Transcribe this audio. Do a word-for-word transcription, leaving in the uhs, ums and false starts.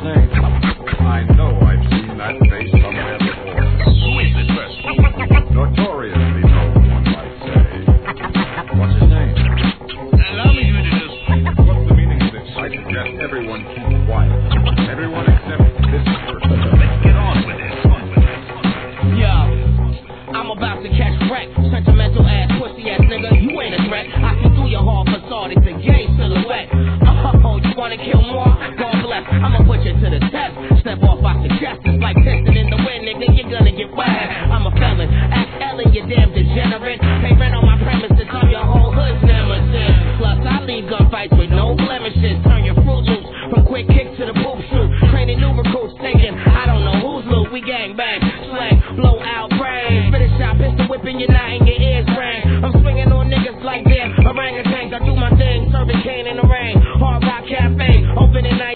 name? I know I've seen that face somewhere before. Who is this person? Notoriously known, one might say. What's his name? Allow me to introduce. What's the meaning of this? I suggest everyone keep quiet. Everyone except this person. Let's get on with this. Yo, I'm about to catch wreck. Sentimental ass, pussy ass nigga, you ain't a threat. I see through your hard facade, it's a gay silhouette. Oh, you wanna kill more? God bless, I'ma put you to the test. Step off, I suggest it's like testing in the wind, nigga, you're gonna get wet. I'm a felon, act Ellen, you damn degenerate. Pay rent on